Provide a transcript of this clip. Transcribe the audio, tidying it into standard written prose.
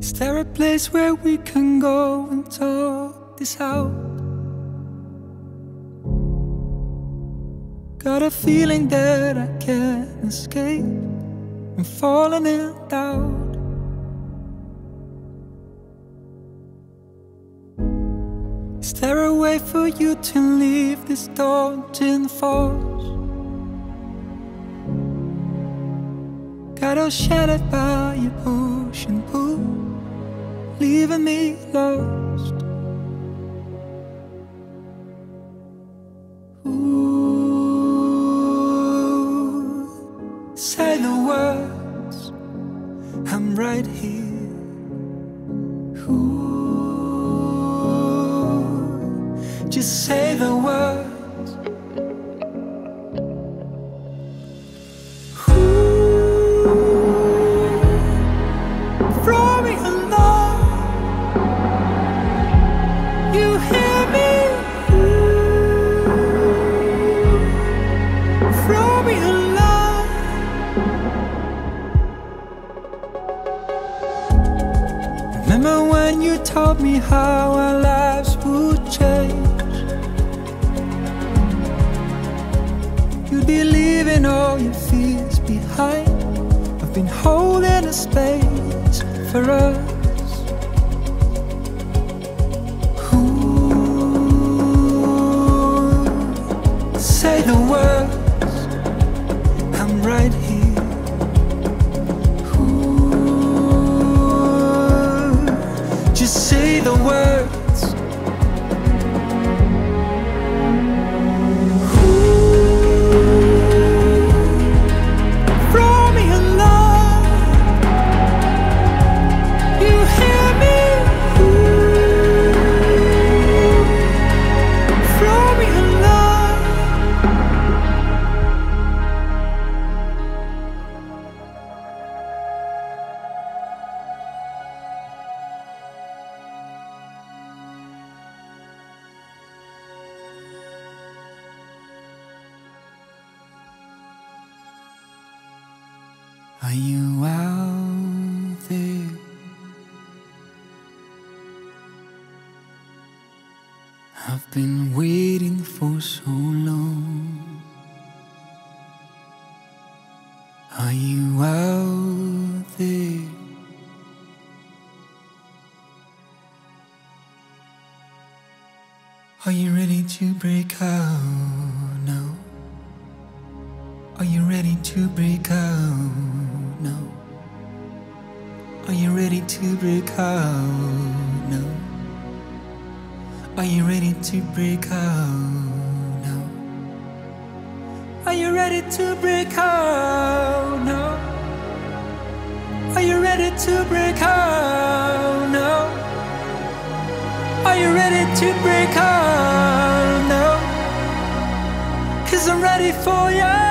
Is there a place where we can go and talk this out? Got a feeling that I can't escape. I'm falling in doubt. Is there a way for you to leave this daunting thoughts? Got all shattered by your push and pull, leaving me lost. Ooh, say the words, I'm right here. Ooh, just say the words. Remember when you told me how our lives would change? You'd be leaving all your fears behind. I've been holding a space for us. Ooh, say the words, I'm right here. Just say the words. Ooh, throw me a line. You hear me? Ooh, throw me a line. Are you out there? I've been waiting for so long. Are you out there? Are you ready to break out now? Are you ready to break out now? Are you ready to break out now? Are you ready to break out now? Are you ready to break out now? Are you ready to break out now? Are you ready to break out now? 'Cause I'm ready for you.